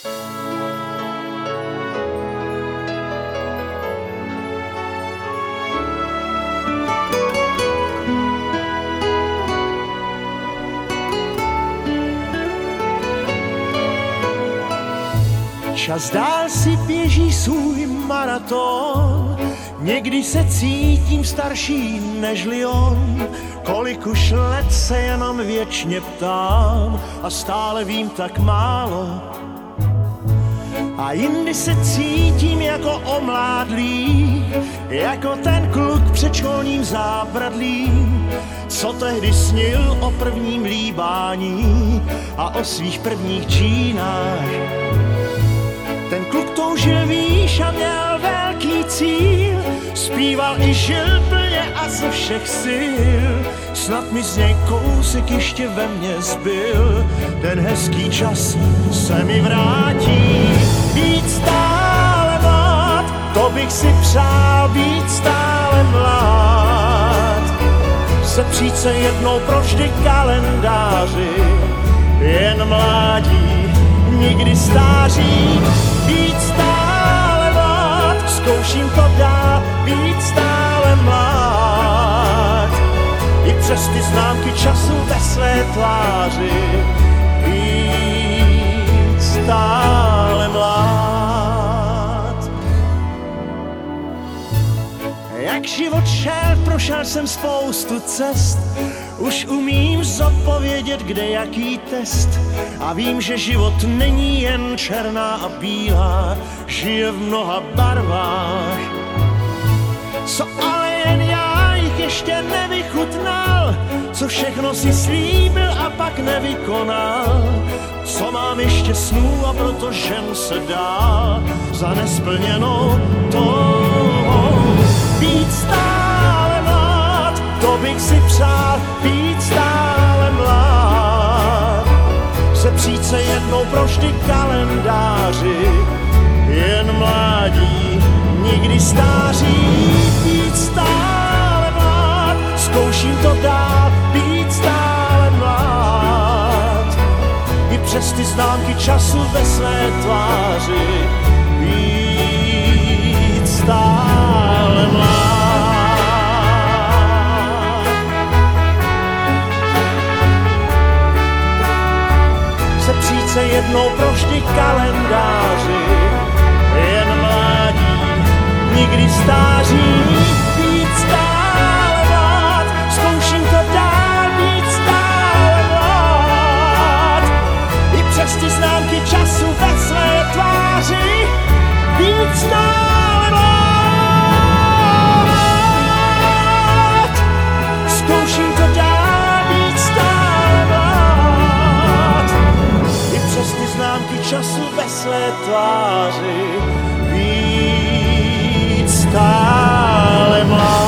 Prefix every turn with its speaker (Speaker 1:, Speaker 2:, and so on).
Speaker 1: Čas dál si běží svůj maraton, někdy se cítím starší nežli on. Kolik už let se jenom věčně ptám a stále vím tak málo. A jindy se cítím jako omládlý, jako ten kluk před školním zábradlím, co tehdy snil o prvním líbání a o svých prvních džínách. Ten kluk toužil výš a měl velký cíl, zpíval i žil plně a ze všech sil. Snad mi z něj kousek ještě ve mně zbyl, ten hezký čas se mi vrátí. Být stále mlád, to bych si přál, být stále mlád. Sepřít se jednou provždy kalendáři, jen mládí, nikdy stáří. Být stále mlád, zkouším to dál, být stále mlád. I přes ty známky času ve své tváři, být stále mlád. Jak život šel, prošel jsem spoustu cest, už umím zodpovědět, kde jaký test. A vím, že život není jen černá a bílá, žije v mnoha barvách. Co ale jen já jich ještě nevychutnal, co všechno si slíbil a pak nevykonal. Co mám ještě snů a proto ženu se dál za nesplněnou touhou. Být stále mlád, to bych si přál, být stále mlád. Sepřít se jednou provždy kalendáři, jen mládí, nikdy stáří. Být stále mlád, zkouším to dál, být stále mlád. I přes ty známky času ve své tváři, být stále mlád. Sepřít se jednou provždy kalendáři, jen mládí, nikdy stáří. Být stále mlád, zkouším to dál, být stále mlád. I přes ty známky času ve své tváři, být stále mlád. Zkouším to dál, být stále mlád. I přes ty známky času ve své tváři, být stále mlád.